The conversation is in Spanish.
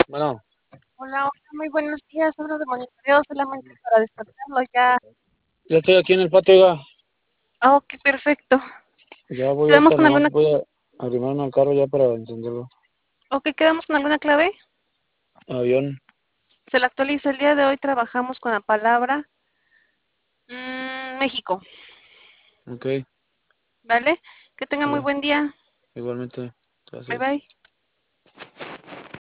Bueno, Hola, hola, muy buenos días. Hablo de monitoreo solamente para despertarlo ya. ya estoy aquí en el patio, oiga. Ah, ok, perfecto. Ya voy ¿Quedamos ahorita, con nomás alguna, voy a arrimarme al carro ya para encenderlo. ok, quedamos con alguna clave? Avión, Se la actualiza. El día de hoy trabajamos con la palabra México, ok, ¿vale? Que tenga muy sale. buen día. Igualmente, Bye gracias. bye.